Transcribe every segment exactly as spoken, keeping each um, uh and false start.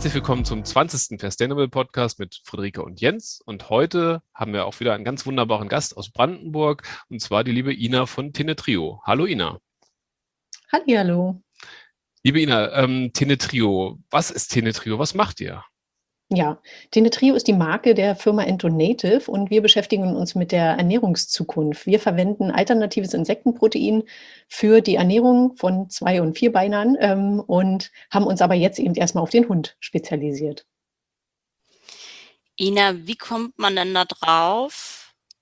Herzlich willkommen zum zwanzigsten Fairstainable Podcast mit Friederike und Jens. Und heute haben wir auch wieder einen ganz wunderbaren Gast aus Brandenburg, und zwar die liebe Ina von Tenetrio. Hallo Ina. Hallihallo. Liebe Ina, ähm, Tenetrio, was ist Tenetrio? Was macht ihr? Ja, Tenetrio ist die Marke der Firma Entonative und wir beschäftigen uns mit der Ernährungszukunft. Wir verwenden alternatives Insektenprotein für die Ernährung von Zwei- und Vierbeinern ähm, und haben uns aber jetzt eben erstmal auf den Hund spezialisiert. Ina, wie kommt man denn da drauf,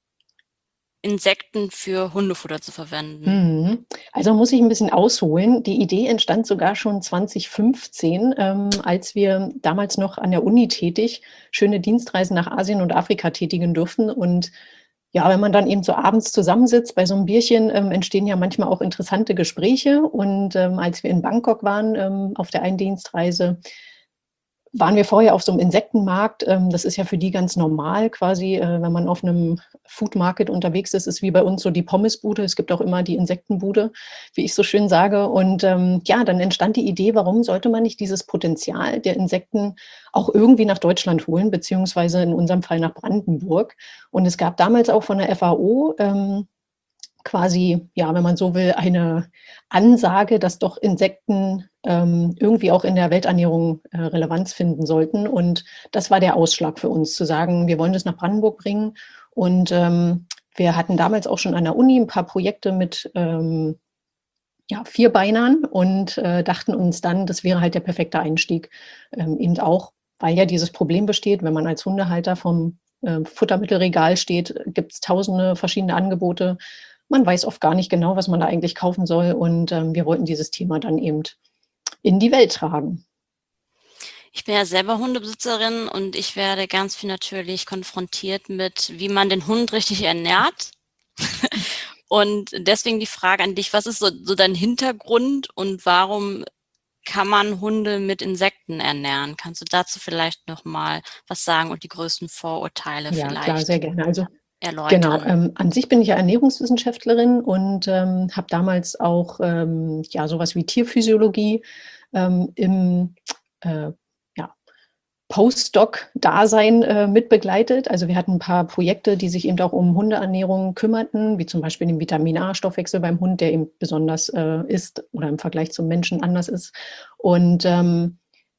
Insekten für Hundefutter zu verwenden? Mhm. Also muss ich ein bisschen ausholen. Die Idee entstand sogar schon zwanzig fünfzehn, ähm, als wir damals noch an der Uni tätig, schöne Dienstreisen nach Asien und Afrika tätigen durften. Und ja, wenn man dann eben so abends zusammensitzt bei so einem Bierchen, ähm, entstehen ja manchmal auch interessante Gespräche. Und ähm, als wir in Bangkok waren, ähm, auf der einen Dienstreise, waren wir vorher auf so einem Insektenmarkt. Ähm, das ist ja für die ganz normal quasi, äh, wenn man auf einem Food Market unterwegs ist, ist wie bei uns so die Pommesbude. Es gibt auch immer die Insektenbude, wie ich so schön sage. Und ähm, ja, dann entstand die Idee, warum sollte man nicht dieses Potenzial der Insekten auch irgendwie nach Deutschland holen, beziehungsweise in unserem Fall nach Brandenburg. Und es gab damals auch von der F A O ähm, quasi, ja, wenn man so will, eine Ansage, dass doch Insekten ähm, irgendwie auch in der Welternährung äh, Relevanz finden sollten. Und das war der Ausschlag für uns, zu sagen, wir wollen das nach Brandenburg bringen. Und ähm, wir hatten damals auch schon an der Uni ein paar Projekte mit ähm, ja, Vierbeinern und äh, dachten uns dann, das wäre halt der perfekte Einstieg. Ähm, eben auch, weil ja dieses Problem besteht, wenn man als Hundehalter vom äh, Futtermittelregal steht, gibt es tausende verschiedene Angebote. Man weiß oft gar nicht genau, was man da eigentlich kaufen soll. Und ähm, wir wollten dieses Thema dann eben in die Welt tragen. Ich bin ja selber Hundebesitzerin und ich werde ganz viel natürlich konfrontiert mit, wie man den Hund richtig ernährt. Und deswegen die Frage an dich, was ist so, so dein Hintergrund und warum kann man Hunde mit Insekten ernähren? Kannst du dazu vielleicht nochmal was sagen und die größten Vorurteile Ja, vielleicht klar, sehr gerne. Also erläutern? genau, ähm, an sich bin ich ja Ernährungswissenschaftlerin und ähm, habe damals auch ähm, ja, sowas wie Tierphysiologie ähm, im äh, ja, Postdoc-Dasein äh, mitbegleitet. Also wir hatten ein paar Projekte, die sich eben auch um Hundeernährung kümmerten, wie zum Beispiel den Vitamin-A-Stoffwechsel beim Hund, der eben besonders äh, ist oder im Vergleich zum Menschen anders ist. Und ähm,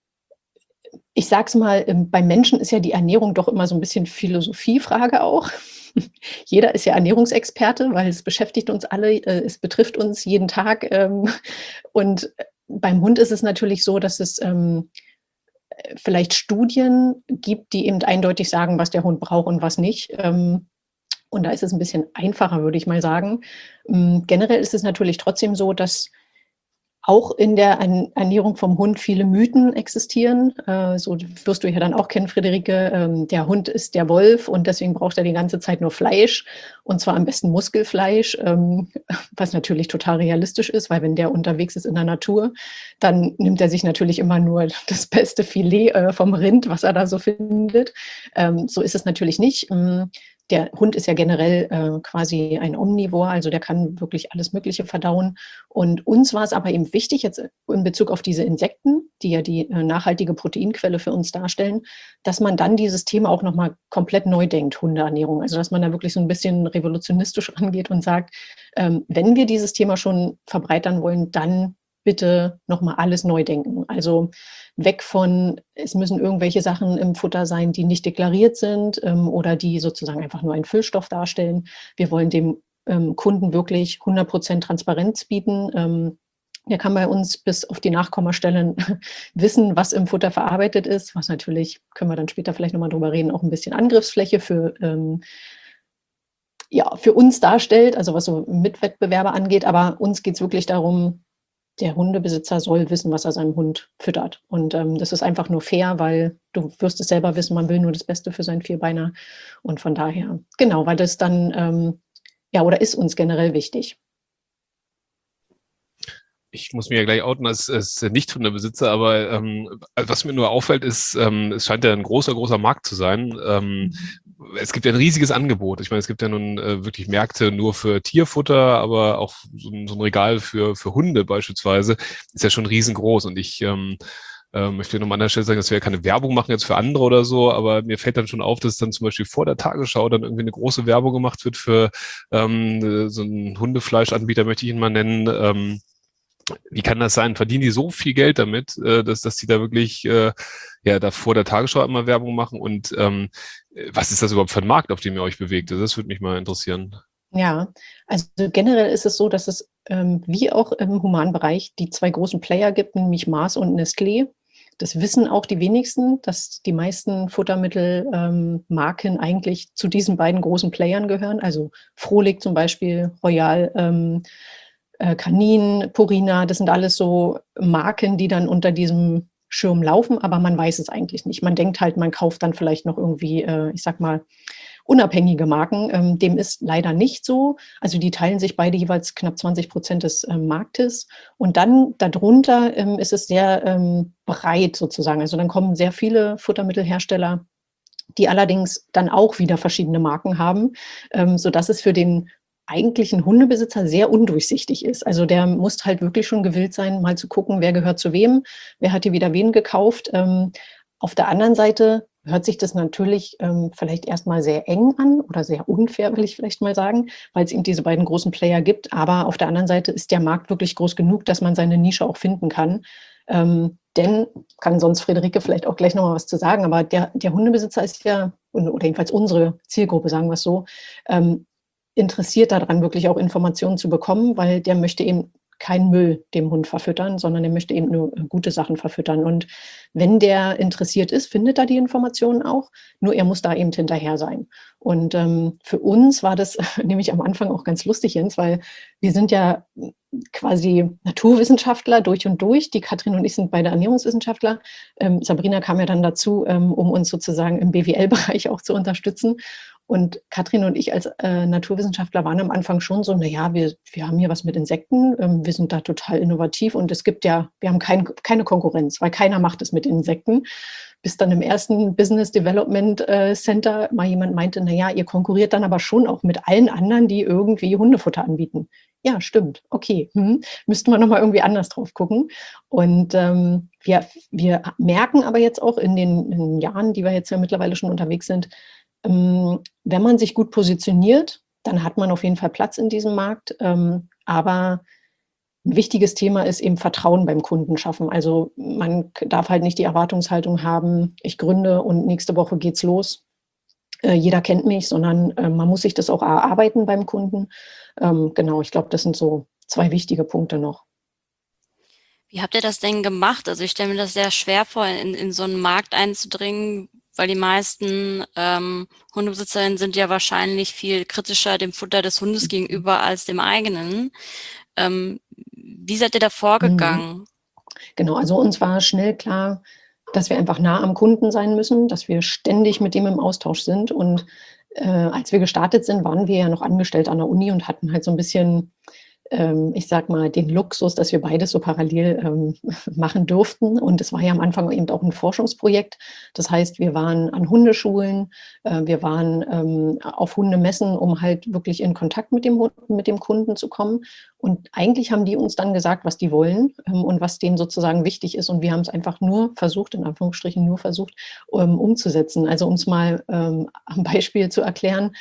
ich sag's mal, beim Menschen ist ja die Ernährung doch immer so ein bisschen Philosophiefrage auch. Jeder ist ja Ernährungsexperte, weil es beschäftigt uns alle, äh, es betrifft uns jeden Tag. Ähm, und beim Hund ist es natürlich so, dass es ähm, vielleicht Studien gibt, die eben eindeutig sagen, was der Hund braucht und was nicht. Ähm, und da ist es ein bisschen einfacher, würde ich mal sagen. Ähm, generell ist es natürlich trotzdem so, dass auch in der Ernährung vom Hund viele Mythen existieren. Äh, so wirst du ja dann auch kennen, Friederike. Ähm, der Hund ist der Wolf und deswegen braucht er die ganze Zeit nur Fleisch, und zwar am besten Muskelfleisch, ähm, was natürlich total realistisch ist, weil wenn der unterwegs ist in der Natur, dann nimmt er sich natürlich immer nur das beste Filet äh, vom Rind, was er da so findet. Ähm, so ist es natürlich nicht. Ähm, Der Hund ist ja generell äh, quasi ein Omnivor, also der kann wirklich alles Mögliche verdauen. Und uns war es aber eben wichtig, jetzt in Bezug auf diese Insekten, die ja die äh, nachhaltige Proteinquelle für uns darstellen, dass man dann dieses Thema auch nochmal komplett neu denkt, Hundeernährung. Also dass man da wirklich so ein bisschen revolutionistisch rangeht und sagt, ähm, wenn wir dieses Thema schon verbreitern wollen, dann bitte nochmal alles neu denken. Also weg von, es müssen irgendwelche Sachen im Futter sein, die nicht deklariert sind ähm, oder die sozusagen einfach nur einen Füllstoff darstellen. Wir wollen dem ähm, Kunden wirklich hundert Prozent Transparenz bieten. Ähm, der kann bei uns bis auf die Nachkommastellen wissen, was im Futter verarbeitet ist, was natürlich, können wir dann später vielleicht nochmal drüber reden, auch ein bisschen Angriffsfläche für ähm, ja, für uns darstellt, also was so Mitwettbewerber angeht. Aber uns geht es wirklich darum, der Hundebesitzer soll wissen, was er seinem Hund füttert. Und ähm, das ist einfach nur fair, weil du wirst es selber wissen, man will nur das Beste für seinen Vierbeiner. Und von daher, genau, weil das dann, ähm, ja, oder ist uns generell wichtig. Ich muss mich ja gleich outen als, als Nicht-Hundebesitzer, aber ähm, was mir nur auffällt, ist, ähm, es scheint ja ein großer, großer Markt zu sein. Ähm, mhm. Es gibt ja ein riesiges Angebot. Ich meine, es gibt ja nun äh, wirklich Märkte nur für Tierfutter, aber auch so ein, so ein Regal für, für Hunde beispielsweise ist ja schon riesengroß. Und ich ähm, Ähm, ich will nochmal an der Stelle sagen, dass wir ja keine Werbung machen jetzt für andere oder so, aber mir fällt dann schon auf, dass dann zum Beispiel vor der Tagesschau dann irgendwie eine große Werbung gemacht wird für ähm, so einen Hundefleischanbieter, möchte ich ihn mal nennen. Ähm, wie kann das sein? Verdienen die so viel Geld damit, äh, dass, dass die da wirklich äh, ja da vor der Tagesschau immer Werbung machen? Und ähm, was ist das überhaupt für ein Markt, auf dem ihr euch bewegt? Das würde mich mal interessieren. Ja, also generell ist es so, dass es ähm, wie auch im Humanbereich die zwei großen Player gibt, nämlich Mars und Nestlé. Das wissen auch die wenigsten, dass die meisten Futtermittelmarken ähm, eigentlich zu diesen beiden großen Playern gehören. Also Frohlich zum Beispiel, Royal ähm, äh, Canin, Purina, das sind alles so Marken, die dann unter diesem Schirm laufen, aber man weiß es eigentlich nicht. Man denkt halt, man kauft dann vielleicht noch irgendwie, äh, ich sag mal, unabhängige Marken. Ähm, dem ist leider nicht so. Also die teilen sich beide jeweils knapp zwanzig Prozent des ähm, Marktes. Und dann darunter ähm, ist es sehr ähm, breit sozusagen. Also dann kommen sehr viele Futtermittelhersteller, die allerdings dann auch wieder verschiedene Marken haben, ähm, sodass es für den eigentlichen Hundebesitzer sehr undurchsichtig ist. Also der muss halt wirklich schon gewillt sein, mal zu gucken, wer gehört zu wem, wer hat hier wieder wen gekauft. Ähm, auf der anderen Seite hört sich das natürlich ähm, vielleicht erstmal sehr eng an oder sehr unfair, will ich vielleicht mal sagen, weil es eben diese beiden großen Player gibt. Aber auf der anderen Seite ist der Markt wirklich groß genug, dass man seine Nische auch finden kann. Ähm, denn, kann sonst Friederike vielleicht auch gleich nochmal was zu sagen, aber der, der Hundebesitzer ist ja, oder jedenfalls unsere Zielgruppe, sagen wir es so, ähm, interessiert daran, wirklich auch Informationen zu bekommen, weil der möchte eben keinen Müll dem Hund verfüttern, sondern der möchte eben nur gute Sachen verfüttern. Und wenn der interessiert ist, findet er die Informationen auch, nur er muss da eben hinterher sein. Und ähm, für uns war das nämlich am Anfang auch ganz lustig, Jens, weil wir sind ja quasi Naturwissenschaftler durch und durch. Die Katrin und ich sind beide Ernährungswissenschaftler. Ähm, Sabrina kam ja dann dazu, ähm, um uns sozusagen im B W L-Bereich auch zu unterstützen. Und Katrin und ich als äh, Naturwissenschaftler waren am Anfang schon so, naja, wir, wir haben hier was mit Insekten, ähm, wir sind da total innovativ und es gibt ja, wir haben kein, keine Konkurrenz, weil keiner macht es mit Insekten. Bis dann im ersten Business Development äh, Center mal jemand meinte, naja, ihr konkurriert dann aber schon auch mit allen anderen, die irgendwie Hundefutter anbieten. Ja, stimmt, okay, hm, müssten wir nochmal irgendwie anders drauf gucken. Und ähm, wir, wir merken aber jetzt auch in den, in den Jahren, die wir jetzt ja mittlerweile schon unterwegs sind, ähm, wenn man sich gut positioniert, dann hat man auf jeden Fall Platz in diesem Markt. Ähm, aber ein wichtiges Thema ist eben Vertrauen beim Kunden schaffen. Also man darf halt nicht die Erwartungshaltung haben, ich gründe und nächste Woche geht's los. Äh, jeder kennt mich, sondern äh, man muss sich das auch erarbeiten beim Kunden. Ähm, genau, ich glaube, das sind so zwei wichtige Punkte noch. Wie habt ihr das denn gemacht? Also ich stelle mir das sehr schwer vor, in, in so einen Markt einzudringen, weil die meisten ähm, Hundebesitzerinnen sind ja wahrscheinlich viel kritischer dem Futter des Hundes gegenüber als dem eigenen. Ähm, wie seid ihr da vorgegangen? Genau, also uns war schnell klar, dass wir einfach nah am Kunden sein müssen, dass wir ständig mit dem im Austausch sind. Und äh, als wir gestartet sind, waren wir ja noch angestellt an der Uni und hatten halt so ein bisschen, ähm, ich sag mal, den Luxus, dass wir beides so parallel ähm, machen durften. Und es war ja am Anfang eben auch ein Forschungsprojekt. Das heißt, wir waren an Hundeschulen, äh, wir waren ähm, auf Hundemessen, um halt wirklich in Kontakt mit dem, mit dem Kunden zu kommen. Und eigentlich haben die uns dann gesagt, was die wollen ähm, und was denen sozusagen wichtig ist. Und wir haben es einfach nur versucht, in Anführungsstrichen nur versucht, um, umzusetzen. Also um es mal ähm, am Beispiel zu erklären,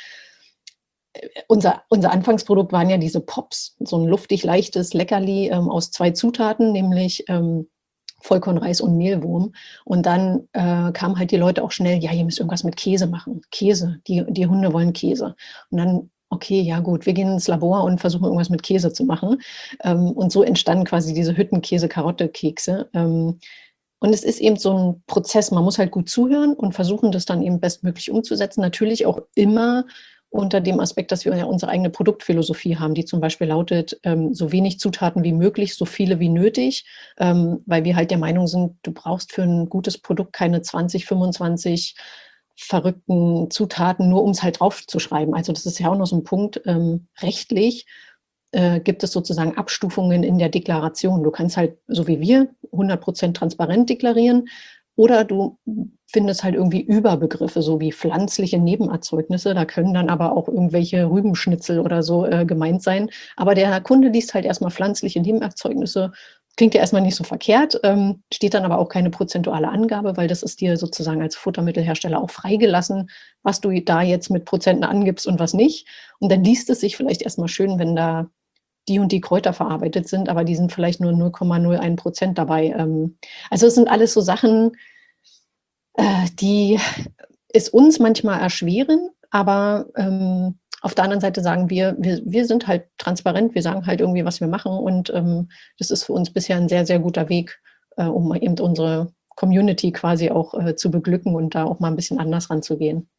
unser, unser Anfangsprodukt waren ja diese Pops, so ein luftig leichtes Leckerli ähm, aus zwei Zutaten, nämlich ähm, Vollkornreis und Mehlwurm. Und dann äh, kamen halt die Leute auch schnell, ja, ihr müsst irgendwas mit Käse machen. Käse, die, die Hunde wollen Käse. Und dann, okay, ja gut, wir gehen ins Labor und versuchen irgendwas mit Käse zu machen. Ähm, und so entstanden quasi diese Hüttenkäse-Karotte-Kekse. Ähm, und es ist eben so ein Prozess, man muss halt gut zuhören und versuchen, das dann eben bestmöglich umzusetzen. Natürlich auch immer unter dem Aspekt, dass wir ja unsere eigene Produktphilosophie haben, die zum Beispiel lautet, ähm, so wenig Zutaten wie möglich, so viele wie nötig, ähm, weil wir halt der Meinung sind, du brauchst für ein gutes Produkt keine zwanzig, fünfundzwanzig verrückten Zutaten, nur um es halt draufzuschreiben. Also das ist ja auch noch so ein Punkt, ähm, rechtlich äh, gibt es sozusagen Abstufungen in der Deklaration. Du kannst halt, so wie wir, hundert Prozent transparent deklarieren, oder du findest halt irgendwie Überbegriffe, so wie pflanzliche Nebenerzeugnisse. Da können dann aber auch irgendwelche Rübenschnitzel oder so äh, gemeint sein. Aber der Kunde liest halt erstmal pflanzliche Nebenerzeugnisse, Klingt ja erstmal nicht so verkehrt, ähm, steht dann aber auch keine prozentuale Angabe, weil das ist dir sozusagen als Futtermittelhersteller auch freigelassen, was du da jetzt mit Prozenten angibst und was nicht. Und dann liest es sich vielleicht erstmal schön, wenn da die und die Kräuter verarbeitet sind, aber die sind vielleicht nur null Komma null eins Prozent dabei. Ähm, also es sind alles so Sachen, äh, die es uns manchmal erschweren, aber ähm, auf der anderen Seite sagen wir, wir, wir sind halt transparent, wir sagen halt irgendwie, was wir machen und ähm, das ist für uns bisher ein sehr, sehr guter Weg, äh, um eben unsere Community quasi auch äh, zu beglücken und da auch mal ein bisschen anders ranzugehen.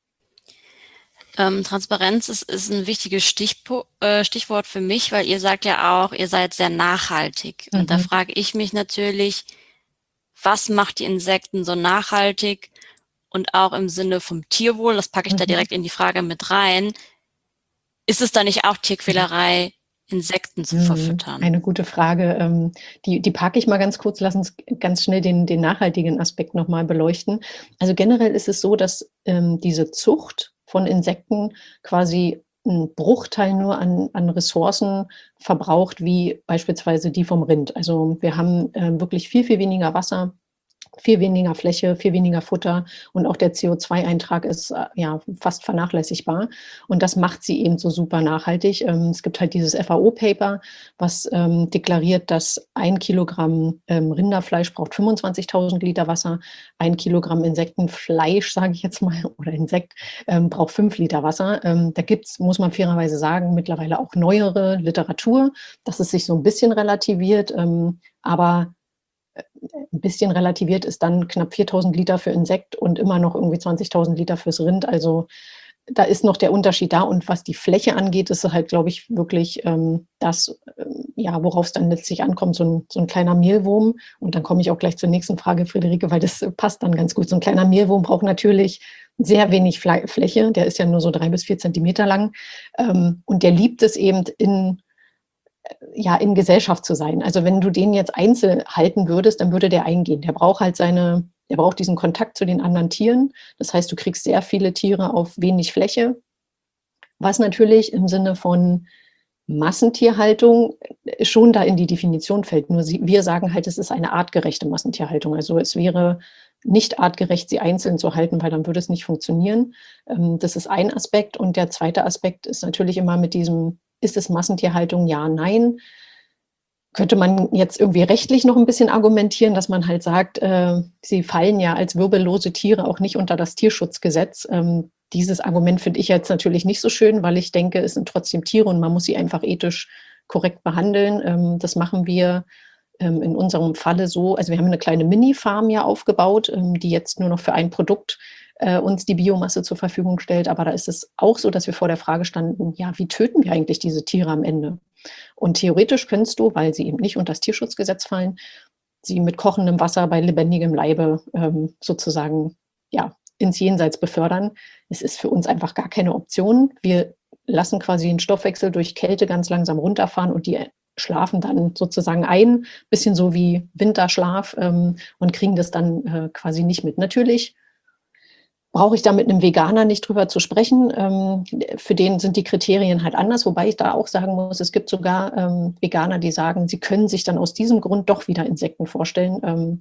Ähm, Transparenz ist, ist ein wichtiges Stichpo äh, Stichwort für mich, weil ihr sagt ja auch, ihr seid sehr nachhaltig. Mhm. Und da frage ich mich natürlich, was macht die Insekten so nachhaltig? Und auch im Sinne vom Tierwohl, das packe ich mhm. da direkt in die Frage mit rein, ist es da nicht auch Tierquälerei, Insekten zu mhm. verfüttern? Eine gute Frage. Ähm, die, die packe ich mal ganz kurz, lass uns ganz schnell den, den nachhaltigen Aspekt nochmal beleuchten. Also generell ist es so, dass ähm, diese Zucht von Insekten quasi einen Bruchteil nur an, an Ressourcen verbraucht, wie beispielsweise die vom Rind. Also wir haben äh, wirklich viel, viel weniger Wasser, viel weniger Fläche, viel weniger Futter und auch der C O zwei Eintrag ist äh, ja fast vernachlässigbar und das macht sie eben so super nachhaltig. Ähm, es gibt halt dieses F A O-Paper, was ähm, deklariert, dass ein Kilogramm ähm, Rinderfleisch braucht fünfundzwanzigtausend Liter Wasser, ein Kilogramm Insektenfleisch, sage ich jetzt mal, oder Insekt, ähm, braucht fünf Liter Wasser. Ähm, da gibt's, muss man fairerweise sagen, mittlerweile auch neuere Literatur, dass es sich so ein bisschen relativiert, ähm, aber ein bisschen relativiert ist dann knapp viertausend Liter für Insekt und immer noch irgendwie zwanzigtausend Liter fürs Rind. Also da ist noch der Unterschied da. Und was die Fläche angeht, ist halt, glaube ich, wirklich ähm, das, ähm, ja, worauf es dann letztlich ankommt, so ein, so ein kleiner Mehlwurm. Und dann komme ich auch gleich zur nächsten Frage, Friederike, weil das passt dann ganz gut. So ein kleiner Mehlwurm braucht natürlich sehr wenig Fläche. Der ist ja nur so drei bis vier Zentimeter lang. Ähm, und der liebt es eben in ja, in Gesellschaft zu sein. Also wenn du den jetzt einzeln halten würdest, dann würde der eingehen. Der braucht halt seine, der braucht diesen Kontakt zu den anderen Tieren. Das heißt, du kriegst sehr viele Tiere auf wenig Fläche, was natürlich im Sinne von Massentierhaltung schon da in die Definition fällt. Nur sie, wir sagen halt, es ist eine artgerechte Massentierhaltung. Also es wäre nicht artgerecht, sie einzeln zu halten, weil dann würde es nicht funktionieren. Das ist ein Aspekt. Und der zweite Aspekt ist natürlich immer mit diesem, ist es Massentierhaltung? Ja, nein. Könnte man jetzt irgendwie rechtlich noch ein bisschen argumentieren, dass man halt sagt, äh, sie fallen ja als wirbellose Tiere auch nicht unter das Tierschutzgesetz. Ähm, dieses Argument finde ich jetzt natürlich nicht so schön, weil ich denke, es sind trotzdem Tiere und man muss sie einfach ethisch korrekt behandeln. Ähm, das machen wir ähm, in unserem Falle so. Also wir haben eine kleine Mini-Farm ja aufgebaut, ähm, die jetzt nur noch für ein Produkt äh, uns die Biomasse zur Verfügung stellt. Aber da ist es auch so, dass wir vor der Frage standen, ja, wie töten wir eigentlich diese Tiere am Ende? Und theoretisch könntest du, weil sie eben nicht unter das Tierschutzgesetz fallen, sie mit kochendem Wasser bei lebendigem Leibe ähm, sozusagen ja, ins Jenseits befördern. Es ist für uns einfach gar keine Option. Wir lassen quasi den Stoffwechsel durch Kälte ganz langsam runterfahren und die schlafen dann sozusagen ein, bisschen so wie Winterschlaf ähm, und kriegen das dann äh, quasi nicht mit. Natürlich brauche ich da mit einem Veganer nicht drüber zu sprechen. Ähm, für den sind die Kriterien halt anders, wobei ich da auch sagen muss, es gibt sogar ähm, Veganer, die sagen, sie können sich dann aus diesem Grund doch wieder Insekten vorstellen. Ähm,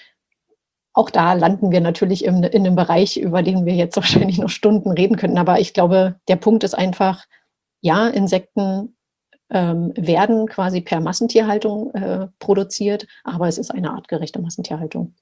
auch da landen wir natürlich in, in einem Bereich, über den wir jetzt wahrscheinlich noch Stunden reden könnten. Aber ich glaube, der Punkt ist einfach, ja, Insekten ähm, werden quasi per Massentierhaltung äh, produziert, aber es ist eine artgerechte Massentierhaltung.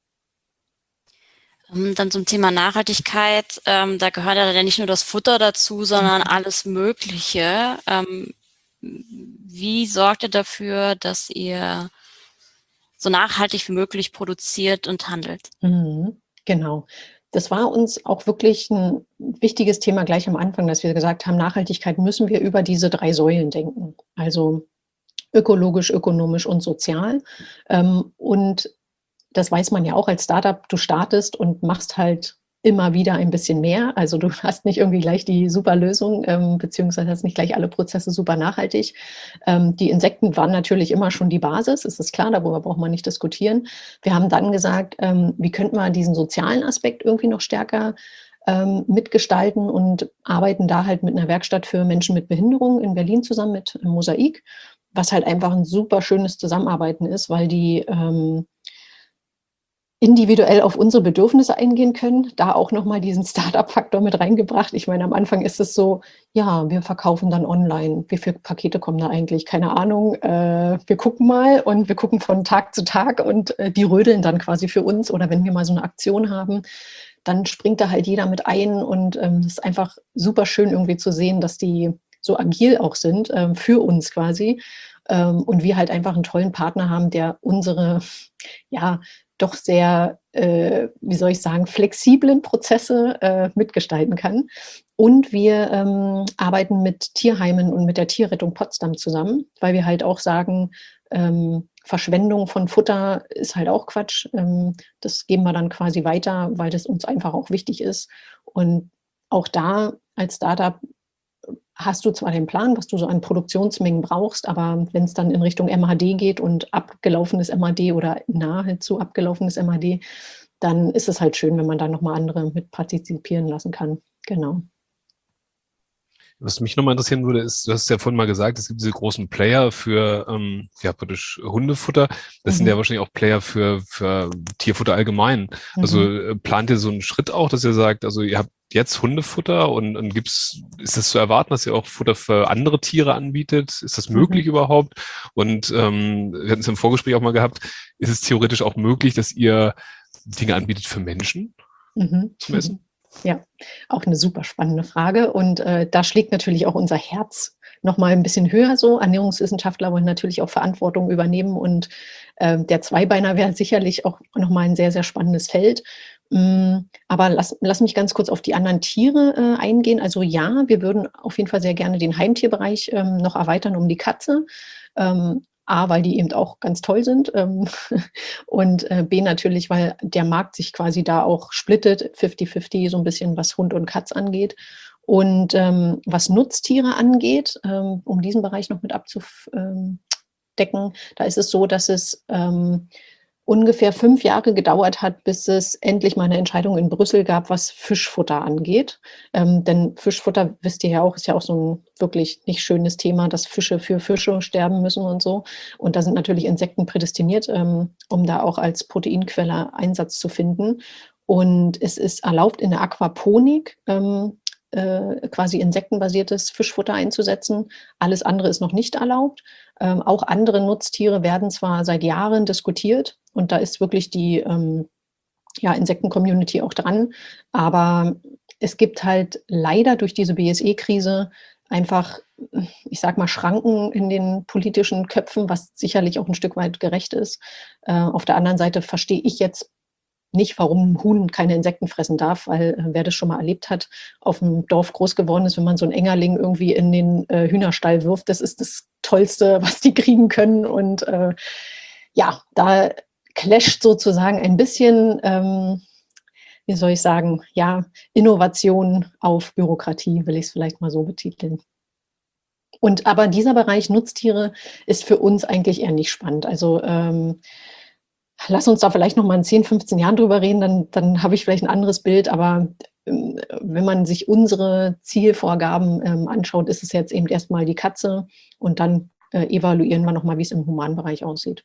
Dann zum Thema Nachhaltigkeit, ähm, da gehört ja nicht nur das Futter dazu, sondern alles Mögliche. Ähm, wie sorgt ihr dafür, dass ihr so nachhaltig wie möglich produziert und handelt? Mhm, genau. Das war uns auch wirklich ein wichtiges Thema gleich am Anfang, dass wir gesagt haben, Nachhaltigkeit müssen wir über diese drei Säulen denken. Also ökologisch, ökonomisch und sozial. Ähm, und das weiß man ja auch als Startup, du startest und machst halt immer wieder ein bisschen mehr. Also du hast nicht irgendwie gleich die super Lösung, ähm, beziehungsweise hast nicht gleich alle Prozesse super nachhaltig. Ähm, die Insekten waren natürlich immer schon die Basis, ist es klar, darüber braucht man nicht diskutieren. Wir haben dann gesagt, ähm, wie könnten wir diesen sozialen Aspekt irgendwie noch stärker ähm, mitgestalten und arbeiten da halt mit einer Werkstatt für Menschen mit Behinderung in Berlin zusammen mit Mosaik, was halt einfach ein super schönes Zusammenarbeiten ist, weil die ähm, individuell auf unsere Bedürfnisse eingehen können, da auch nochmal diesen Start-up-Faktor mit reingebracht. Ich meine, am Anfang ist es so, ja, wir verkaufen dann online. Wie viele Pakete kommen da eigentlich? Keine Ahnung. Äh, wir gucken mal und wir gucken von Tag zu Tag und äh, die rödeln dann quasi für uns. Oder wenn wir mal so eine Aktion haben, dann springt da halt jeder mit ein und ähm, es ist einfach super schön irgendwie zu sehen, dass die so agil auch sind, ähm, für uns quasi. Ähm, und wir halt einfach einen tollen Partner haben, der unsere, ja, doch sehr, äh, wie soll ich sagen, flexiblen Prozesse äh, mitgestalten kann. Und wir ähm, arbeiten mit Tierheimen und mit der Tierrettung Potsdam zusammen, weil wir halt auch sagen, ähm, Verschwendung von Futter ist halt auch Quatsch. Ähm, das geben wir dann quasi weiter, weil das uns einfach auch wichtig ist. Und auch da als Startup hast du zwar den Plan, was du so an Produktionsmengen brauchst, aber wenn es dann in Richtung M H D geht und abgelaufenes M H D oder nahezu abgelaufenes M H D, dann ist es halt schön, wenn man da nochmal andere mit partizipieren lassen kann. Genau. Was mich nochmal interessieren würde, ist, du hast ja vorhin mal gesagt, es gibt diese großen Player für, ähm, ja, praktisch Hundefutter. Das mhm. sind ja wahrscheinlich auch Player für, für Tierfutter allgemein. Mhm. Also äh, plant ihr so einen Schritt auch, dass ihr sagt, also ihr habt jetzt Hundefutter und, und gibt's, ist es zu erwarten, dass ihr auch Futter für andere Tiere anbietet? Ist das möglich mhm. überhaupt? Und ähm, wir hatten es im Vorgespräch auch mal gehabt, ist es theoretisch auch möglich, dass ihr Dinge anbietet für Menschen mhm. zum Essen? Ja, auch eine super spannende Frage. Und äh, da schlägt natürlich auch unser Herz noch mal ein bisschen höher so. Ernährungswissenschaftler wollen natürlich auch Verantwortung übernehmen. Und äh, der Zweibeiner wäre sicherlich auch noch mal ein sehr, sehr spannendes Feld. Mm, aber lass, lass mich ganz kurz auf die anderen Tiere äh, eingehen. Also ja, wir würden auf jeden Fall sehr gerne den Heimtierbereich ähm, noch erweitern um die Katze. Ähm, A, weil die eben auch ganz toll sind ähm, und äh, B, natürlich, weil der Markt sich quasi da auch splittet, fifty fifty, so ein bisschen, was Hund und Katz angeht. Und ähm, was Nutztiere angeht, ähm, um diesen Bereich noch mit abzudecken, da ist es so, dass es ähm, ungefähr fünf Jahre gedauert hat, bis es endlich mal eine Entscheidung in Brüssel gab, was Fischfutter angeht. Ähm, denn Fischfutter, wisst ihr ja auch, ist ja auch so ein wirklich nicht schönes Thema, dass Fische für Fische sterben müssen und so. Und da sind natürlich Insekten prädestiniert, ähm, um da auch als Proteinquelle Einsatz zu finden. Und es ist erlaubt, in der Aquaponik ähm, äh, quasi insektenbasiertes Fischfutter einzusetzen. Alles andere ist noch nicht erlaubt. Ähm, auch andere Nutztiere werden zwar seit Jahren diskutiert und da ist wirklich die ähm, ja, Insekten-Community auch dran, aber es gibt halt leider durch diese B S E-Krise einfach, ich sag mal, Schranken in den politischen Köpfen, was sicherlich auch ein Stück weit gerecht ist. Äh, auf der anderen Seite verstehe ich jetzt nicht, warum ein Huhn keine Insekten fressen darf, weil äh, wer das schon mal erlebt hat, auf dem Dorf groß geworden ist, wenn man so einen Engerling irgendwie in den äh, Hühnerstall wirft, das ist das Tollste, was die kriegen können. Und äh, ja, da clasht sozusagen ein bisschen, ähm, wie soll ich sagen, ja, Innovation auf Bürokratie, will ich es vielleicht mal so betiteln. Und aber dieser Bereich Nutztiere ist für uns eigentlich eher nicht spannend. Also ähm, lass uns da vielleicht noch mal in zehn, fünfzehn Jahren drüber reden, dann, dann habe ich vielleicht ein anderes Bild. Aber ähm, wenn man sich unsere Zielvorgaben ähm, anschaut, ist es jetzt eben erstmal die Katze und dann äh, evaluieren wir noch mal, wie es im Humanbereich aussieht.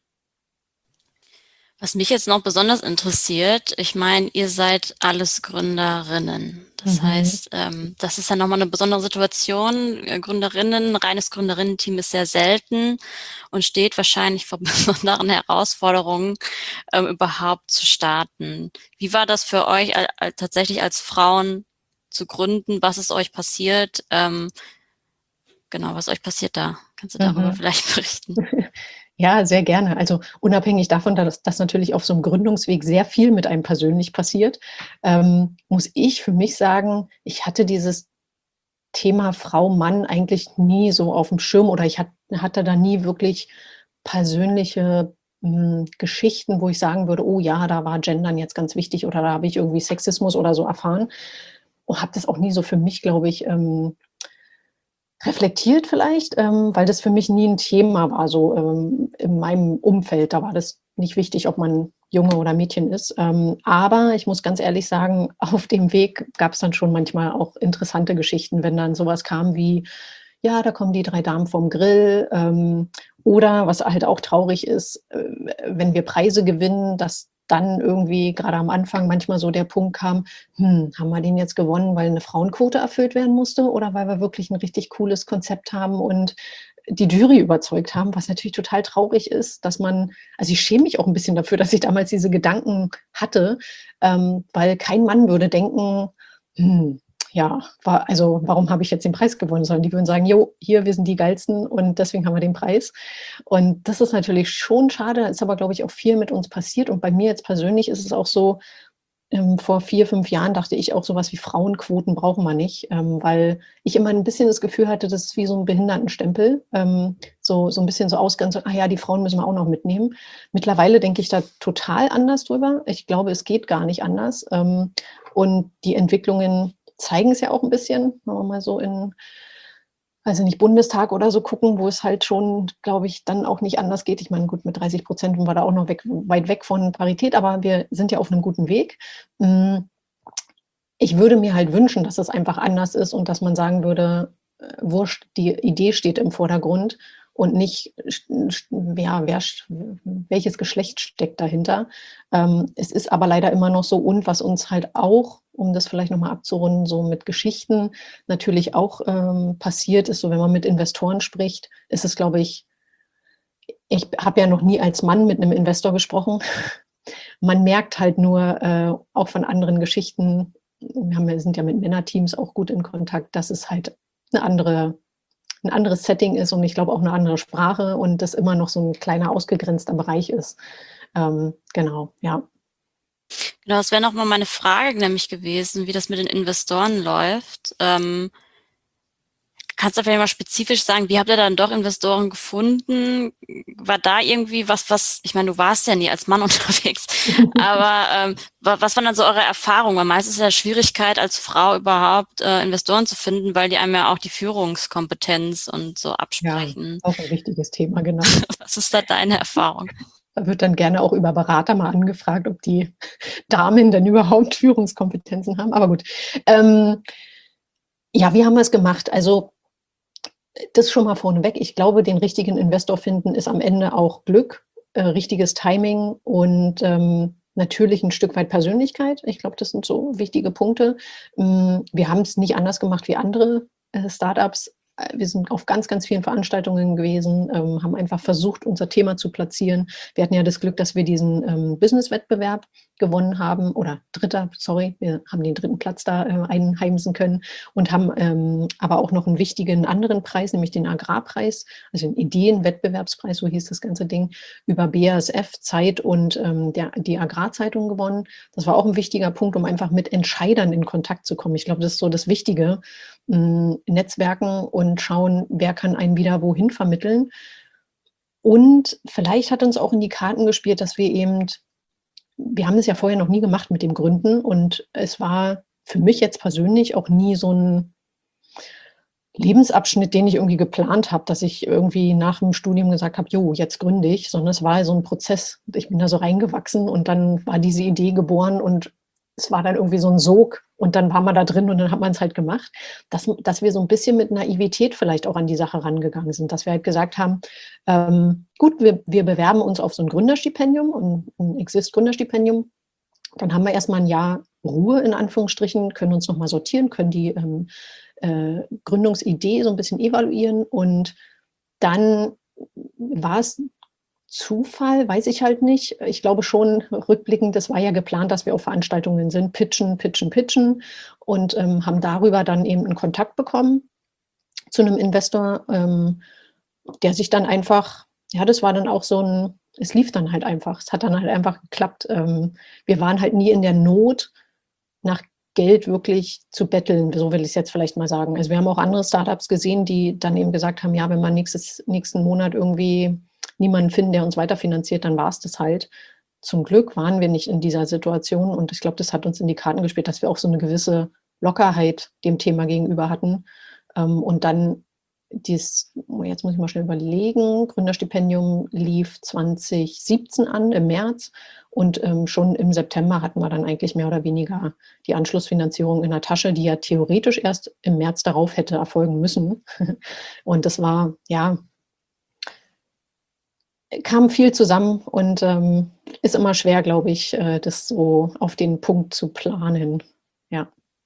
Was mich jetzt noch besonders interessiert, ich meine, ihr seid alles Gründerinnen. Das mhm. heißt, ähm, das ist ja nochmal eine besondere Situation. Gründerinnen, reines Gründerinnen-Team ist sehr selten und steht wahrscheinlich vor besonderen Herausforderungen, ähm, überhaupt zu starten. Wie war das für euch äh, äh, tatsächlich als Frauen zu gründen? Was ist euch passiert? Ähm, genau, was ist euch passiert da? Kannst du darüber mhm. vielleicht berichten? Ja, sehr gerne. Also unabhängig davon, dass, dass natürlich auf so einem Gründungsweg sehr viel mit einem persönlich passiert, ähm, muss ich für mich sagen, ich hatte dieses Thema Frau, Mann eigentlich nie so auf dem Schirm oder ich hat, hatte da nie wirklich persönliche mh, Geschichten, wo ich sagen würde, oh ja, da war Gendern jetzt ganz wichtig oder da habe ich irgendwie Sexismus oder so erfahren und habe das auch nie so für mich, glaube ich, ähm, reflektiert vielleicht, ähm, weil das für mich nie ein Thema war, so ähm, in meinem Umfeld. Da war das nicht wichtig, ob man Junge oder Mädchen ist. Ähm, aber ich muss ganz ehrlich sagen, auf dem Weg gab es dann schon manchmal auch interessante Geschichten, wenn dann sowas kam wie, ja, da kommen die drei Damen vom Grill. Ähm, oder was halt auch traurig ist, äh, wenn wir Preise gewinnen, dass dann irgendwie gerade am Anfang manchmal so der Punkt kam, hm, haben wir den jetzt gewonnen, weil eine Frauenquote erfüllt werden musste oder weil wir wirklich ein richtig cooles Konzept haben und die Jury überzeugt haben, was natürlich total traurig ist, dass man, also ich schäme mich auch ein bisschen dafür, dass ich damals diese Gedanken hatte, ähm, weil kein Mann würde denken, hm, ja, war, also warum habe ich jetzt den Preis gewonnen, sondern die würden sagen, jo, hier, wir sind die Geilsten und deswegen haben wir den Preis. Und das ist natürlich schon schade, ist aber, glaube ich, auch viel mit uns passiert. Und bei mir jetzt persönlich ist es auch so, ähm, vor vier, fünf Jahren dachte ich auch, sowas wie Frauenquoten brauchen wir nicht, ähm, weil ich immer ein bisschen das Gefühl hatte, das ist wie so ein Behindertenstempel, ähm, so, so ein bisschen so ausgrenzen, ah ja, die Frauen müssen wir auch noch mitnehmen. Mittlerweile denke ich da total anders drüber. Ich glaube, es geht gar nicht anders. Ähm, und die Entwicklungen zeigen es ja auch ein bisschen, wenn wir mal so in, also nicht Bundestag oder so gucken, wo es halt schon, glaube ich, dann auch nicht anders geht. Ich meine, gut, mit dreißig Prozent waren wir da auch noch weg, weit weg von Parität, aber wir sind ja auf einem guten Weg. Ich würde mir halt wünschen, dass es einfach anders ist und dass man sagen würde, äh, wurscht, die Idee steht im Vordergrund und nicht, ja, wer, welches Geschlecht steckt dahinter. Ähm, es ist aber leider immer noch so, und was uns halt auch, um das vielleicht nochmal abzurunden, so mit Geschichten natürlich auch ähm, passiert ist, so wenn man mit Investoren spricht, ist es, glaube ich, ich habe ja noch nie als Mann mit einem Investor gesprochen. Man merkt halt nur äh, auch von anderen Geschichten, wir, haben, wir sind ja mit Männerteams auch gut in Kontakt, dass es halt eine andere, ein anderes Setting ist und ich glaube auch eine andere Sprache und das immer noch so ein kleiner ausgegrenzter Bereich ist. Ähm, genau, ja. Genau, das wäre nochmal meine Frage nämlich gewesen, wie das mit den Investoren läuft. Ähm, kannst du vielleicht mal spezifisch sagen, wie habt ihr dann doch Investoren gefunden? War da irgendwie was, was, ich meine, du warst ja nie als Mann unterwegs, aber ähm, was waren dann so eure Erfahrungen? Weil meistens ist ja Schwierigkeit als Frau überhaupt äh, Investoren zu finden, weil die einem ja auch die Führungskompetenz und so absprechen. Ja, auch ein wichtiges Thema, genau. Was ist da deine Erfahrung? Da wird dann gerne auch über Berater mal angefragt, ob die Damen denn überhaupt Führungskompetenzen haben. Aber gut. Ähm, ja, wie haben wir es gemacht? Also das schon mal vorneweg. Ich glaube, den richtigen Investor finden ist am Ende auch Glück, äh, richtiges Timing und ähm, natürlich ein Stück weit Persönlichkeit. Ich glaube, das sind so wichtige Punkte. Ähm, wir haben es nicht anders gemacht wie andere äh, Startups. Wir sind auf ganz, ganz vielen Veranstaltungen gewesen, ähm, haben einfach versucht, unser Thema zu platzieren. Wir hatten ja das Glück, dass wir diesen ähm, Business-Wettbewerb gewonnen haben, oder dritter, sorry, wir haben den dritten Platz da äh, einheimsen können und haben ähm, aber auch noch einen wichtigen anderen Preis, nämlich den Agrarpreis, also den Ideenwettbewerbspreis, so hieß das ganze Ding, über B A S F, Zeit und ähm, der, die Agrarzeitung gewonnen. Das war auch ein wichtiger Punkt, um einfach mit Entscheidern in Kontakt zu kommen. Ich glaube, das ist so das Wichtige, mh, Netzwerken und schauen, wer kann einen wieder wohin vermitteln. Und vielleicht hat uns auch in die Karten gespielt, dass wir eben, wir haben das ja vorher noch nie gemacht mit dem Gründen und es war für mich jetzt persönlich auch nie so ein Lebensabschnitt, den ich irgendwie geplant habe, dass ich irgendwie nach dem Studium gesagt habe, jo, jetzt gründe ich, sondern es war so ein Prozess. Ich bin da so reingewachsen und dann war diese Idee geboren und es war dann irgendwie so ein Sog und dann war man da drin und dann hat man es halt gemacht, dass, dass wir so ein bisschen mit Naivität vielleicht auch an die Sache rangegangen sind, dass wir halt gesagt haben, ähm, gut, wir, wir bewerben uns auf so ein Gründerstipendium, ein, ein Exist-Gründerstipendium, dann haben wir erstmal ein Jahr Ruhe in Anführungsstrichen, können uns nochmal sortieren, können die ähm, äh, Gründungsidee so ein bisschen evaluieren und dann war es Zufall, weiß ich halt nicht. Ich glaube schon, rückblickend, das war ja geplant, dass wir auf Veranstaltungen sind, pitchen, pitchen, pitchen und ähm, haben darüber dann eben einen Kontakt bekommen zu einem Investor, ähm, der sich dann einfach, ja, das war dann auch so ein, es lief dann halt einfach, es hat dann halt einfach geklappt. Ähm, wir waren halt nie in der Not, nach Geld wirklich zu betteln, so will ich es jetzt vielleicht mal sagen. Also wir haben auch andere Startups gesehen, die dann eben gesagt haben, ja, wenn wir nächstes, nächsten Monat irgendwie niemanden finden, der uns weiterfinanziert, dann war es das halt. Zum Glück waren wir nicht in dieser Situation und ich glaube, das hat uns in die Karten gespielt, dass wir auch so eine gewisse Lockerheit dem Thema gegenüber hatten. Und dann dies, oh, jetzt muss ich mal schnell überlegen, Gründerstipendium lief zwanzig siebzehn an, im März. Und ähm, schon im September hatten wir dann eigentlich mehr oder weniger die Anschlussfinanzierung in der Tasche, die ja theoretisch erst im März darauf hätte erfolgen müssen. Und das war, ja, kam viel zusammen und ähm, ist immer schwer, glaube ich, äh, das so auf den Punkt zu planen. Ja.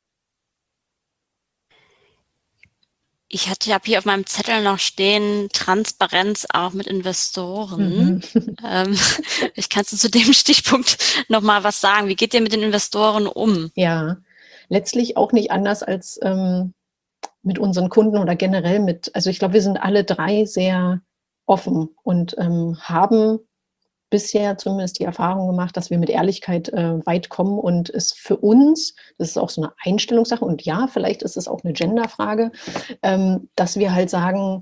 Ich hatte, habe hier auf meinem Zettel noch stehen, Transparenz auch mit Investoren. Mhm. Ähm, ich kannst du zu dem Stichpunkt nochmal was sagen? Wie geht ihr mit den Investoren um? Ja, letztlich auch nicht anders als ähm, mit unseren Kunden oder generell mit, also ich glaube, wir sind alle drei sehr offen und ähm, haben bisher zumindest die Erfahrung gemacht, dass wir mit Ehrlichkeit äh, weit kommen und es für uns, das ist auch so eine Einstellungssache und ja, vielleicht ist es auch eine Genderfrage, ähm, dass wir halt sagen,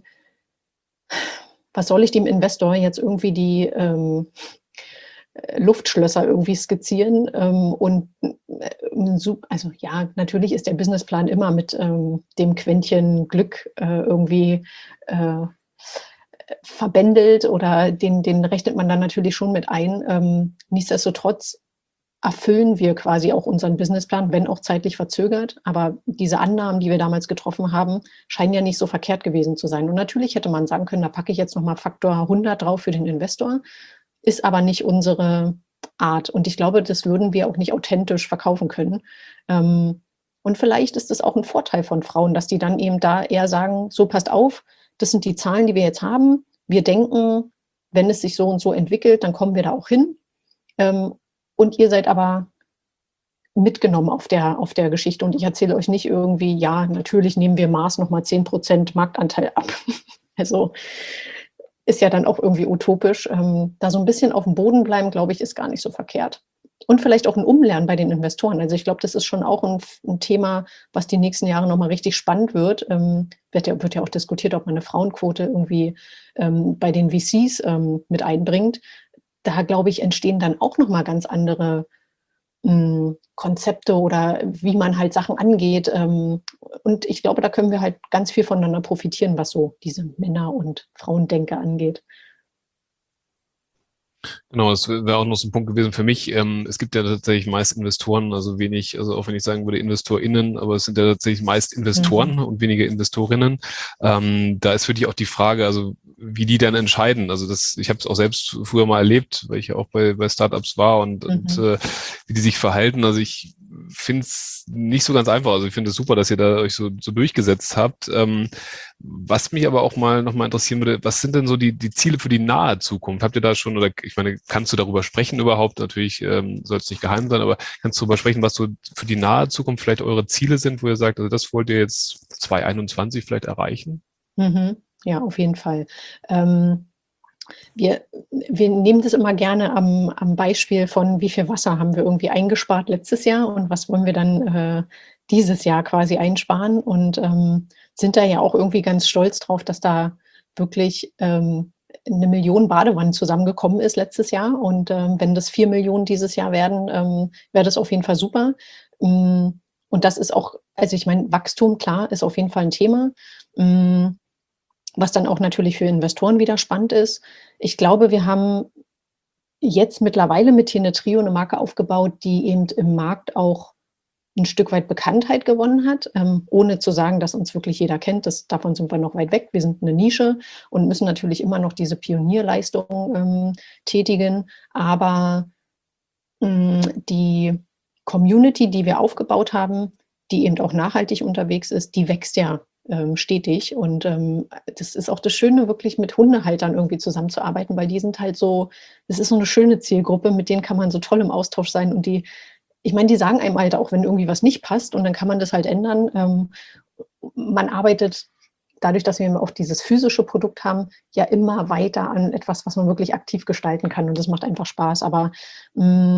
was soll ich dem Investor jetzt irgendwie die ähm, Luftschlösser irgendwie skizzieren ähm, und äh, also ja, natürlich ist der Businessplan immer mit ähm, dem Quäntchen Glück äh, irgendwie äh, verbändelt oder den, den rechnet man dann natürlich schon mit ein. Ähm, nichtsdestotrotz erfüllen wir quasi auch unseren Businessplan, wenn auch zeitlich verzögert. Aber diese Annahmen, die wir damals getroffen haben, scheinen ja nicht so verkehrt gewesen zu sein. Und natürlich hätte man sagen können, da packe ich jetzt nochmal Faktor hundert drauf für den Investor, ist aber nicht unsere Art. Und ich glaube, das würden wir auch nicht authentisch verkaufen können. Ähm, und vielleicht ist es auch ein Vorteil von Frauen, dass die dann eben da eher sagen, so passt auf, das sind die Zahlen, die wir jetzt haben. Wir denken, wenn es sich so und so entwickelt, dann kommen wir da auch hin. Ähm, und ihr seid aber mitgenommen auf der, auf der Geschichte. Und ich erzähle euch nicht irgendwie, ja, natürlich nehmen wir Mars nochmal zehn Prozent Marktanteil ab. Also ist ja dann auch irgendwie utopisch. Ähm, da so ein bisschen auf dem Boden bleiben, glaube ich, ist gar nicht so verkehrt. Und vielleicht auch ein Umlernen bei den Investoren. Also ich glaube, das ist schon auch ein, ein Thema, was die nächsten Jahre nochmal richtig spannend wird. Ähm, wird, ja, wird ja auch diskutiert, ob man eine Frauenquote irgendwie ähm, bei den V Cs ähm, mit einbringt. Da, glaube ich, entstehen dann auch nochmal ganz andere mh, Konzepte oder wie man halt Sachen angeht. Ähm, und ich glaube, da können wir halt ganz viel voneinander profitieren, was so diese Männer- und Frauendenke angeht. Genau, das wäre auch noch so ein Punkt gewesen für mich. Ähm, es gibt ja tatsächlich meist Investoren, also wenig, also auch wenn ich sagen würde InvestorInnen, aber es sind ja tatsächlich meist Investoren mhm. und weniger Investorinnen. Ähm, da ist für dich auch die Frage, also wie die dann entscheiden. Also das, ich habe es auch selbst früher mal erlebt, weil ich ja auch bei, bei Startups war und, mhm. und äh, wie die sich verhalten. Also ich finde es nicht so ganz einfach. Also ich finde es super, dass ihr da euch so, so durchgesetzt habt. Ähm, was mich aber auch mal noch mal interessieren würde, was sind denn so die, die Ziele für die nahe Zukunft? Habt ihr da schon, oder ich meine, kannst du darüber sprechen überhaupt? Natürlich ähm, soll es nicht geheim sein, aber kannst du darüber sprechen, was so für die nahe Zukunft vielleicht eure Ziele sind, wo ihr sagt, also das wollt ihr jetzt zwanzig einundzwanzig vielleicht erreichen? Mhm. Ja, auf jeden Fall. Ähm, wir, wir nehmen das immer gerne am, am Beispiel von, wie viel Wasser haben wir irgendwie eingespart letztes Jahr und was wollen wir dann äh, dieses Jahr quasi einsparen und ähm, sind da ja auch irgendwie ganz stolz drauf, dass da wirklich ähm, eine Million Badewannen zusammengekommen ist letztes Jahr und ähm, wenn das vier Millionen dieses Jahr werden, ähm, wäre das auf jeden Fall super. Und das ist auch, also ich meine, Wachstum, klar, ist auf jeden Fall ein Thema. Was dann auch natürlich für Investoren wieder spannend ist. Ich glaube, wir haben jetzt mittlerweile mit Tenetrio eine Marke aufgebaut, die eben im Markt auch ein Stück weit Bekanntheit gewonnen hat, ähm, ohne zu sagen, dass uns wirklich jeder kennt. Das, davon sind wir noch weit weg. Wir sind eine Nische und müssen natürlich immer noch diese Pionierleistung ähm, tätigen. Aber mh, die Community, die wir aufgebaut haben, die eben auch nachhaltig unterwegs ist, die wächst ja ähm, stetig. Und ähm, das ist auch das Schöne, wirklich mit Hundehaltern irgendwie zusammenzuarbeiten, weil die sind halt so, es ist so eine schöne Zielgruppe, mit denen kann man so toll im Austausch sein. Und die, ich meine, die sagen einem halt auch, wenn irgendwie was nicht passt und dann kann man das halt ändern. Ähm, man arbeitet dadurch, dass wir auch dieses physische Produkt haben, ja immer weiter an etwas, was man wirklich aktiv gestalten kann. Und das macht einfach Spaß. Aber mh,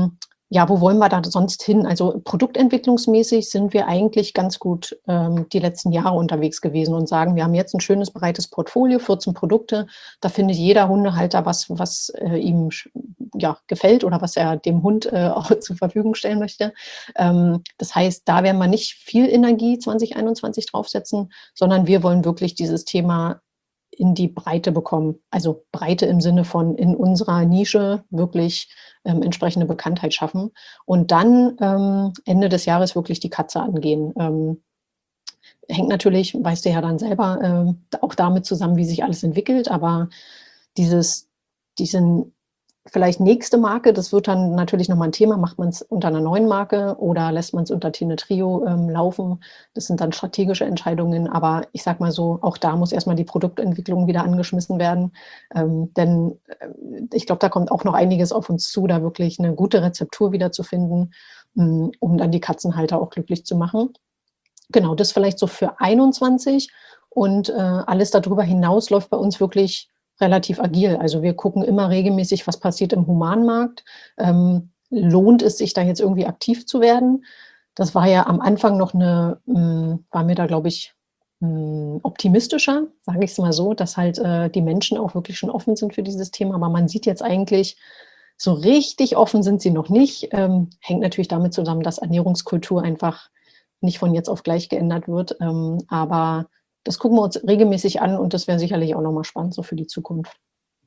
Ja, wo wollen wir da sonst hin? Also produktentwicklungsmäßig sind wir eigentlich ganz gut ähm, die letzten Jahre unterwegs gewesen und sagen, wir haben jetzt ein schönes, breites Portfolio, vierzehn Produkte. Da findet jeder Hundehalter was, was äh, ihm ja, gefällt oder was er dem Hund äh, auch zur Verfügung stellen möchte. Ähm, das heißt, da werden wir nicht viel Energie zwanzig einundzwanzig draufsetzen, sondern wir wollen wirklich dieses Thema in die Breite bekommen. Also Breite im Sinne von in unserer Nische wirklich ähm, entsprechende Bekanntheit schaffen und dann ähm, Ende des Jahres wirklich die Katze angehen. Ähm, hängt natürlich, weißt du ja dann selber, ähm, auch damit zusammen, wie sich alles entwickelt, aber dieses, diesen vielleicht nächste Marke, das wird dann natürlich nochmal ein Thema, macht man es unter einer neuen Marke oder lässt man es unter Tine Trio ähm, laufen. Das sind dann strategische Entscheidungen, aber ich sag mal so, auch da muss erstmal die Produktentwicklung wieder angeschmissen werden, ähm, denn äh, ich glaube, da kommt auch noch einiges auf uns zu, da wirklich eine gute Rezeptur wieder zu finden, mh, um dann die Katzenhalter auch glücklich zu machen. Genau, das vielleicht so für einundzwanzig und äh, alles darüber hinaus läuft bei uns wirklich relativ agil. Also wir gucken immer regelmäßig, was passiert im Humanmarkt. Ähm, lohnt es sich da jetzt irgendwie aktiv zu werden? Das war ja am Anfang noch eine, mh, war mir da, glaube ich, mh, optimistischer, sage ich es mal so, dass halt äh, die Menschen auch wirklich schon offen sind für dieses Thema. Aber man sieht jetzt eigentlich, so richtig offen sind sie noch nicht. Ähm, hängt natürlich damit zusammen, dass Ernährungskultur einfach nicht von jetzt auf gleich geändert wird. Ähm, aber das gucken wir uns regelmäßig an und das wäre sicherlich auch nochmal spannend so für die Zukunft.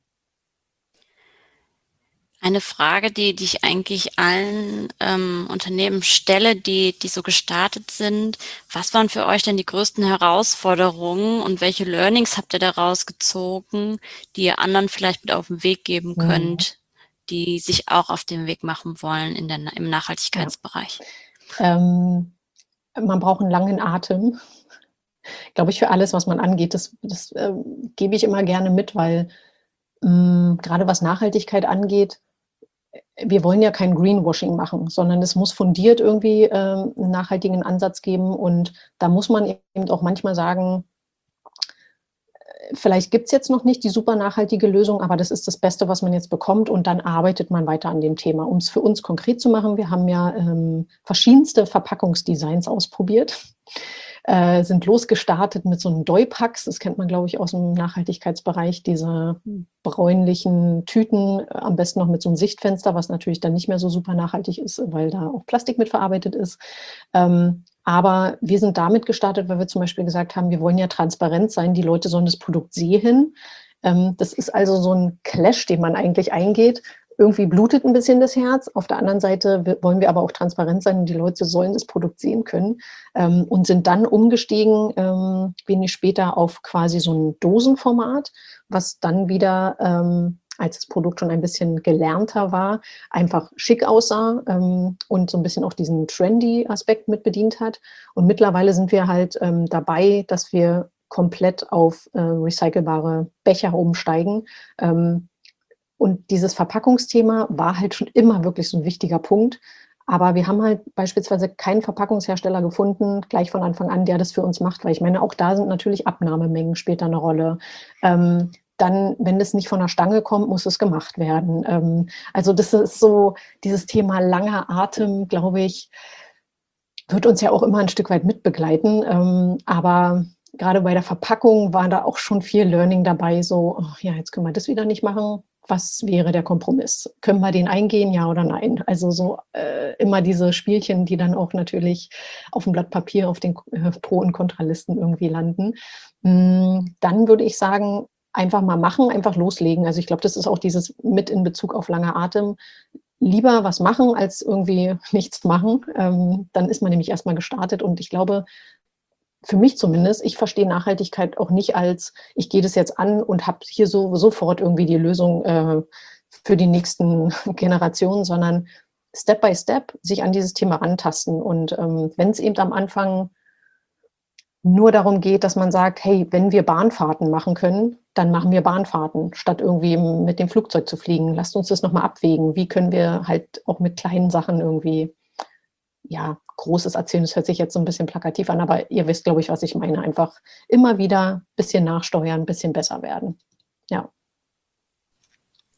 Eine Frage, die, die ich eigentlich allen ähm, Unternehmen stelle, die, die so gestartet sind. Was waren für euch denn die größten Herausforderungen und welche Learnings habt ihr daraus gezogen, die ihr anderen vielleicht mit auf den Weg geben könnt, die sich auch auf den Weg machen wollen in der, im Nachhaltigkeitsbereich? Ja. Ähm, man braucht einen langen Atem, glaube ich, für alles, was man angeht. Das, das äh, gebe ich immer gerne mit, weil mh, gerade was Nachhaltigkeit angeht, wir wollen ja kein Greenwashing machen, sondern es muss fundiert irgendwie äh, einen nachhaltigen Ansatz geben. Und da muss man eben auch manchmal sagen, vielleicht gibt es jetzt noch nicht die super nachhaltige Lösung, aber das ist das Beste, was man jetzt bekommt. Und dann arbeitet man weiter an dem Thema. Um es für uns konkret zu machen, wir haben ja ähm, verschiedenste Verpackungsdesigns ausprobiert. Äh, sind losgestartet mit so einem Doypacks, das kennt man, glaube ich, aus dem Nachhaltigkeitsbereich, diese bräunlichen Tüten, am besten noch mit so einem Sichtfenster, was natürlich dann nicht mehr so super nachhaltig ist, weil da auch Plastik mitverarbeitet ist. Ähm, aber wir sind damit gestartet, weil wir zum Beispiel gesagt haben, wir wollen ja transparent sein, die Leute sollen das Produkt sehen. Ähm, das ist also so ein Clash, den man eigentlich eingeht. Irgendwie blutet ein bisschen das Herz. Auf der anderen Seite wollen wir aber auch transparent sein und die Leute sollen das Produkt sehen können ähm, und sind dann umgestiegen, ähm, wenig später auf quasi so ein Dosenformat, was dann wieder, ähm, als das Produkt schon ein bisschen gelernter war, einfach schick aussah ähm, und so ein bisschen auch diesen trendy Aspekt mit bedient hat. Und mittlerweile sind wir halt ähm, dabei, dass wir komplett auf äh, recycelbare Becher umsteigen. Ähm, Und dieses Verpackungsthema war halt schon immer wirklich so ein wichtiger Punkt. Aber wir haben halt beispielsweise keinen Verpackungshersteller gefunden, gleich von Anfang an, der das für uns macht. Weil ich meine, auch da sind natürlich Abnahmemengen später eine Rolle. Ähm, dann, wenn das nicht von der Stange kommt, muss es gemacht werden. Ähm, also das ist so, dieses Thema langer Atem, glaube ich, wird uns ja auch immer ein Stück weit mitbegleiten. Ähm, aber gerade bei der Verpackung war da auch schon viel Learning dabei. So, oh, ja, jetzt können wir das wieder nicht machen. Was wäre der Kompromiss? Können wir den eingehen, ja oder nein? Also so äh, immer diese Spielchen, die dann auch natürlich auf dem Blatt Papier auf den äh, Pro- und Kontralisten irgendwie landen. Mm, dann würde ich sagen, einfach mal machen, einfach loslegen. Also ich glaube, das ist auch dieses mit in Bezug auf langer Atem. Lieber was machen, als irgendwie nichts machen. Ähm, dann ist man nämlich erstmal gestartet. Und ich glaube, für mich zumindest, ich verstehe Nachhaltigkeit auch nicht als, ich gehe das jetzt an und habe hier so sofort irgendwie die Lösung äh, für die nächsten Generationen, sondern Step by Step sich an dieses Thema rantasten. Und ähm, wenn es eben am Anfang nur darum geht, dass man sagt, hey, wenn wir Bahnfahrten machen können, dann machen wir Bahnfahrten, statt irgendwie mit dem Flugzeug zu fliegen. Lasst uns das nochmal abwägen. Wie können wir halt auch mit kleinen Sachen irgendwie, ja, Großes erzählen, das hört sich jetzt so ein bisschen plakativ an, aber ihr wisst, glaube ich, was ich meine. Einfach immer wieder ein bisschen nachsteuern, ein bisschen besser werden. Ja.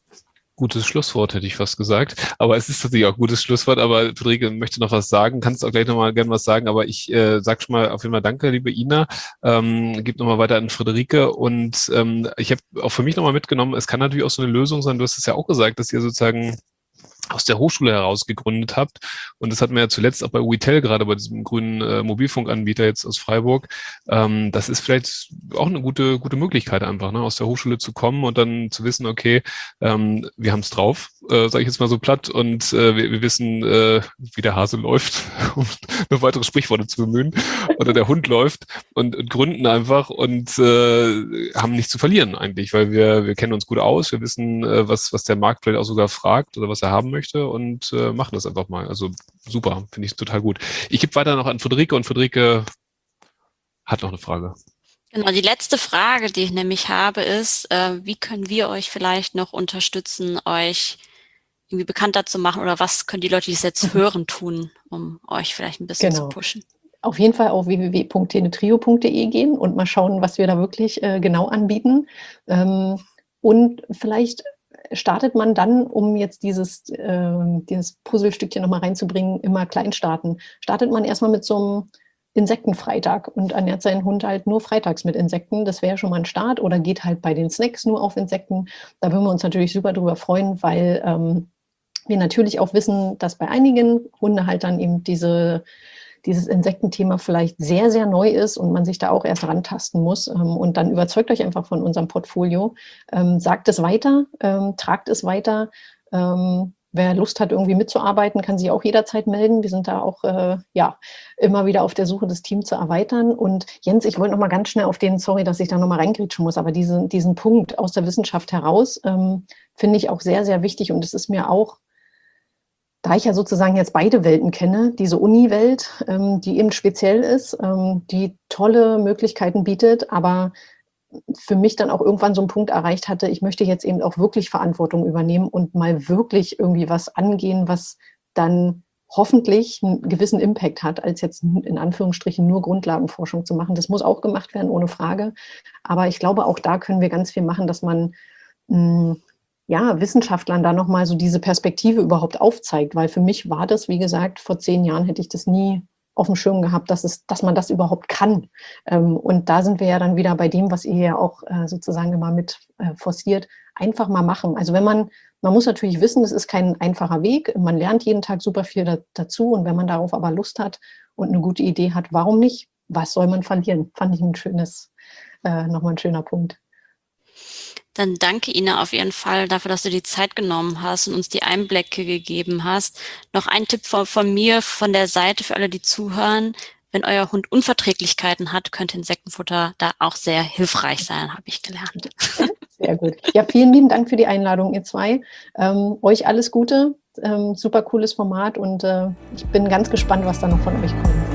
Gutes Schlusswort, hätte ich fast gesagt. Aber es ist tatsächlich auch ein gutes Schlusswort. Aber Friederike möchte noch was sagen. Kannst auch gleich nochmal gerne was sagen. Aber ich äh, sag schon mal auf jeden Fall danke, liebe Ina. Ähm, gib nochmal weiter an Friederike. Und ähm, ich habe auch für mich nochmal mitgenommen, es kann natürlich auch so eine Lösung sein. Du hast es ja auch gesagt, dass ihr sozusagen aus der Hochschule heraus gegründet habt. Und das hatten wir ja zuletzt auch bei Uitel, gerade bei diesem grünen äh, Mobilfunkanbieter jetzt aus Freiburg. Ähm, das ist vielleicht auch eine gute gute Möglichkeit einfach, ne, aus der Hochschule zu kommen und dann zu wissen, okay, ähm, wir haben es drauf, äh, sage ich jetzt mal so platt, und äh, wir, wir wissen, äh, wie der Hase läuft, um noch weitere Sprichworte zu bemühen, oder der Hund läuft und, und gründen einfach und äh, haben nichts zu verlieren eigentlich, weil wir wir kennen uns gut aus, wir wissen, äh, was was der Markt vielleicht auch sogar fragt oder was er haben möchte und äh, machen das einfach mal. Also super, finde ich total gut. Ich gebe weiter noch an Friederike und Friederike hat noch eine Frage. Genau, die letzte Frage, die ich nämlich habe, ist, äh, wie können wir euch vielleicht noch unterstützen, euch irgendwie bekannter zu machen oder was können die Leute, die es jetzt hören, tun, um euch vielleicht ein bisschen Genau. zu pushen? Auf jeden Fall auf w w w punkt tenetrio punkt de gehen und mal schauen, was wir da wirklich äh, genau anbieten. Ähm, und vielleicht startet man dann, um jetzt dieses, äh, dieses Puzzlestückchen nochmal reinzubringen, immer klein starten. Startet man erstmal mit so einem Insektenfreitag und ernährt seinen Hund halt nur freitags mit Insekten. Das wäre schon mal ein Start. Oder geht halt bei den Snacks nur auf Insekten. Da würden wir uns natürlich super drüber freuen, weil ähm, wir natürlich auch wissen, dass bei einigen Hundehaltern eben diese dieses Insektenthema vielleicht sehr, sehr neu ist und man sich da auch erst rantasten muss. Und dann überzeugt euch einfach von unserem Portfolio. Sagt es weiter, tragt es weiter. Wer Lust hat, irgendwie mitzuarbeiten, kann sich auch jederzeit melden. Wir sind da auch äh, ja, immer wieder auf der Suche, das Team zu erweitern. Und Jens, ich wollte noch mal ganz schnell auf den, sorry, dass ich da noch mal reingrätschen muss, aber diesen, diesen Punkt aus der Wissenschaft heraus ähm, finde ich auch sehr, sehr wichtig. Und es ist mir auch, da ich ja sozusagen jetzt beide Welten kenne, diese Uni-Welt, ähm, die eben speziell ist, ähm, die tolle Möglichkeiten bietet, aber für mich dann auch irgendwann so einen Punkt erreicht hatte, ich möchte jetzt eben auch wirklich Verantwortung übernehmen und mal wirklich irgendwie was angehen, was dann hoffentlich einen gewissen Impact hat, als jetzt in Anführungsstrichen nur Grundlagenforschung zu machen. Das muss auch gemacht werden, ohne Frage. Aber ich glaube, auch da können wir ganz viel machen, dass man mh, ja, Wissenschaftlern da nochmal so diese Perspektive überhaupt aufzeigt, weil für mich war das, wie gesagt, vor zehn Jahren hätte ich das nie auf dem Schirm gehabt, dass, es, dass man das überhaupt kann. Und da sind wir ja dann wieder bei dem, was ihr ja auch sozusagen immer mit forciert, einfach mal machen. Also wenn man, man muss natürlich wissen, es ist kein einfacher Weg, man lernt jeden Tag super viel da, dazu und wenn man darauf aber Lust hat und eine gute Idee hat, warum nicht? Was soll man verlieren? Fand ich ein schönes, äh, nochmal ein schöner Punkt. Dann danke Ina auf jeden Fall dafür, dass du die Zeit genommen hast und uns die Einblicke gegeben hast. Noch ein Tipp von, von mir, von der Seite für alle, die zuhören. Wenn euer Hund Unverträglichkeiten hat, könnte Insektenfutter da auch sehr hilfreich sein, habe ich gelernt. Sehr gut. Ja, vielen lieben Dank für die Einladung, ihr zwei. Ähm, euch alles Gute, ähm, super cooles Format und äh, ich bin ganz gespannt, was da noch von euch kommt.